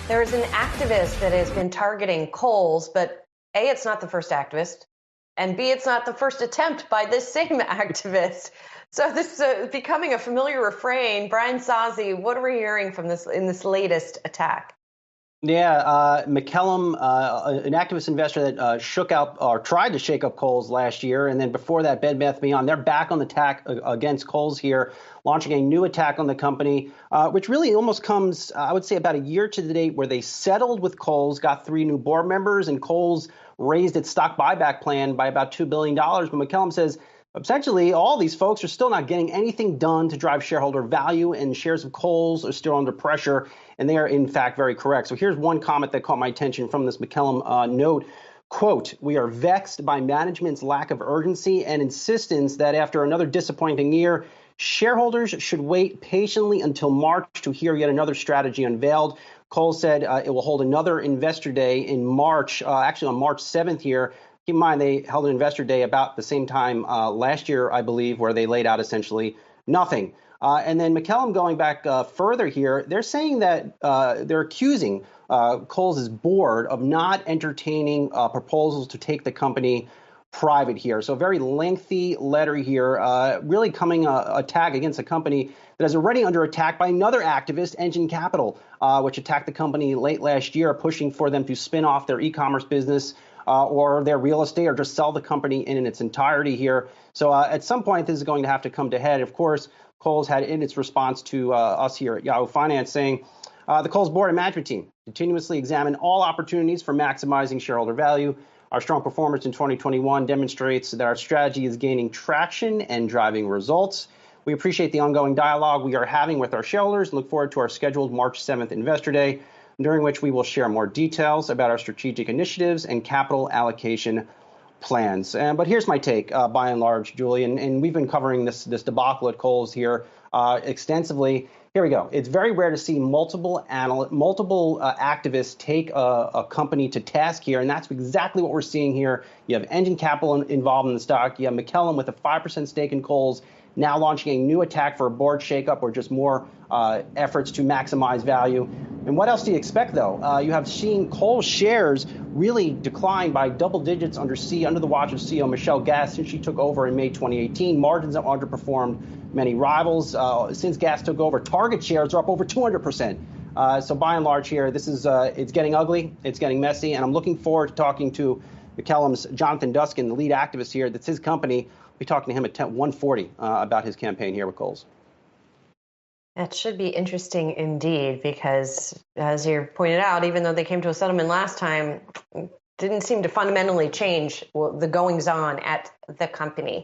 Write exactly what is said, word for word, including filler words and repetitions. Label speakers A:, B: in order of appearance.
A: There's an activist that has been targeting Kohl's, but A, it's not the first activist, and B, it's not the first attempt by this same activist. So this is uh, becoming a familiar refrain. Brian Sozzi, what are we hearing from this in this latest attack?
B: Yeah, uh, McKellum, uh, an activist investor that uh, shook out or tried to shake up Kohl's last year, and then before that, Bed Bath and Beyond, they're back on the attack against Kohl's here, launching a new attack on the company, uh, which really almost comes, uh, I would say, about a year to the date where they settled with Kohl's, got three new board members, and Kohl's raised its stock buyback plan by about two billion dollars. But McKellum says, essentially, all these folks are still not getting anything done to drive shareholder value, and shares of Kohl's are still under pressure. And they are, in fact, very correct. So here's one comment that caught my attention from this McKellum uh, note. Quote, "We are vexed by management's lack of urgency and insistence that after another disappointing year, shareholders should wait patiently until March to hear yet another strategy unveiled." Kohl's said uh, it will hold another investor day in March, uh, actually on March seventh here. Keep in mind, they held an investor day about the same time uh, last year, I believe, where they laid out essentially nothing. Uh, and then McKellum going back uh, further here, they're saying that uh, they're accusing uh, Kohl's board of not entertaining uh, proposals to take the company private here. So a very lengthy letter here, uh, really coming a attack against a company that is already under attack by another activist, Engine Capital, uh, which attacked the company late last year, pushing for them to spin off their e-commerce business uh, or their real estate or just sell the company in, in its entirety here. So uh, at some point, this is going to have to come to head. Of course, Kohl's had in its response to uh, us here at Yahoo Finance saying, uh, the Kohl's board and management team continuously examine all opportunities for maximizing shareholder value. Our strong performance in twenty twenty-one demonstrates that our strategy is gaining traction and driving results. We appreciate the ongoing dialogue we are having with our shareholders and look forward to our scheduled March seventh Investor Day, during which we will share more details about our strategic initiatives and capital allocation plans. Uh, but here's my take, uh, by and large, Julie, and, and we've been covering this, this debacle at Kohl's here uh, extensively. Here we go. It's very rare to see multiple anal- multiple uh, activists take a, a company to task here, and that's exactly what we're seeing here. You have Engine Capital in, involved in the stock. You have McKellum with a five percent stake in Kohl's, now launching a new attack for a board shakeup or just more uh, efforts to maximize value. And what else do you expect, though? Uh, you have seen Kohl's shares really decline by double digits under C under the watch of C E O Michelle Gass since she took over in May twenty eighteen. Margins have underperformed many rivals. Uh, since Gass took over, Target shares are up over two hundred percent. Uh, so by and large here, this is uh, it's getting ugly, it's getting messy, and I'm looking forward to talking to McKellum's Jonathan Duskin, the lead activist here. That's his company. We'll be talking to him at one forty uh, about his campaign here with Kohl's.
A: That should be interesting indeed, because as you pointed out, even though they came to a settlement last time, didn't seem to fundamentally change the goings on at the company.